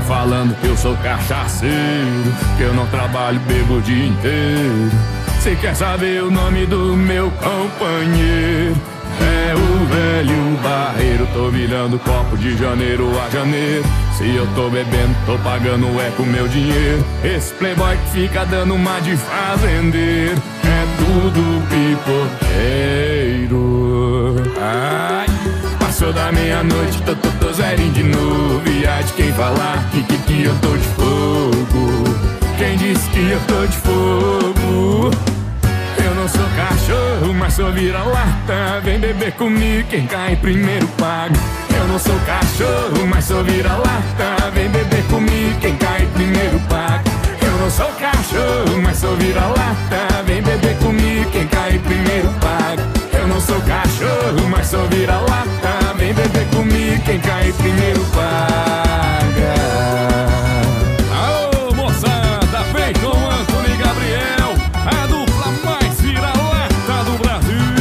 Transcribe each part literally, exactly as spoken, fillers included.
falando que eu sou cachaceiro, que eu não trabalho, bebo o dia inteiro. Cê quer saber o nome do meu companheiro? É o velho barreiro. Tô virando copo de janeiro a janeiro. Se eu tô bebendo, tô pagando é com meu dinheiro. Esse playboy que fica dando uma de fazendeiro é tudo pipoqueiro. Ai, passou da meia-noite, tô, tô, tô zerinho de novo. E há de quem falar que, que, que eu tô de fogo. Quem disse que eu tô de fogo? Eu não sou cachorro, mas sou vira-lata. Vem beber comigo, quem cai primeiro paga. Eu não sou cachorro, mas sou vira-lata. Vem beber comigo, quem cai primeiro paga. Eu não sou cachorro, mas sou vira-lata. Vem beber comigo, quem cai primeiro paga. Eu não sou cachorro, mas sou vira-lata. Vem beber comigo, quem cai primeiro paga. Alô, moçada, vem com Antônio e Gabriel, a dupla mais vira-lata do Brasil.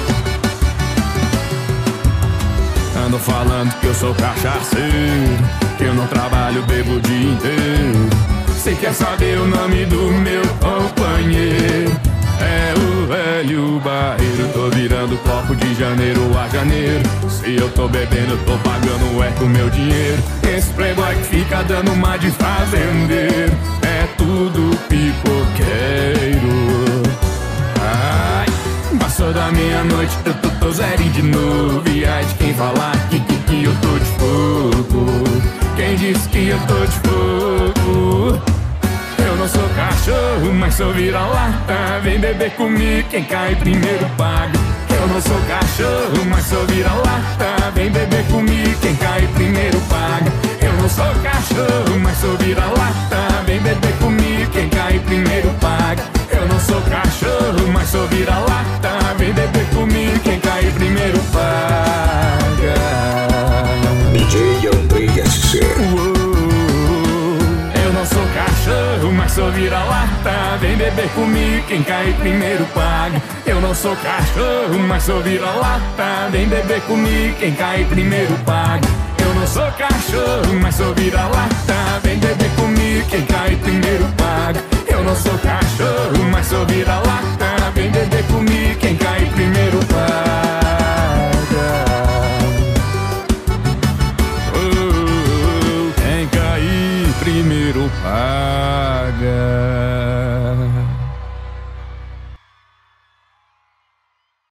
Ando falando que eu sou cachaceiro, que eu não trabalho, bebo o dia inteiro. Cê quer saber o nome do meu companheiro? É o velho barreiro. Tô virando copo de janeiro a janeiro. Se eu tô bebendo, eu tô pagando é com meu dinheiro. Esse playboy que fica dando uma de fazendeiro é tudo pipoqueiro. Ai, passou da meia-noite, eu tô, tô zerinho de novo. E ai de quem falar que, que, que eu tô de fogo. Quem disse que eu tô de fogo? Eu não sou cachorro, mas sou vira-lata. Vem beber comigo, quem cai primeiro paga. Eu não sou cachorro, mas sou vira-lata. Vem beber comigo, quem cai primeiro paga. Eu não sou cachorro, mas sou vira-lata. Vem beber comigo, quem cai primeiro paga. Eu não sou cachorro, mas sou vira-lata. Vem beber comigo, quem cai primeiro paga. D J Andrei S C. Eu não sou cachorro, mas sou vira-lata. Vem beber comigo, quem cai primeiro paga. Eu não sou cachorro, mas sou vira-lata. Vem beber comigo, quem cai primeiro paga. Eu não sou cachorro, mas sou vira-lata. Vem beber comigo, quem cai primeiro paga. Eu não sou cachorro, mas sou vira-lata. Vem beber comigo, quem cai primeiro paga.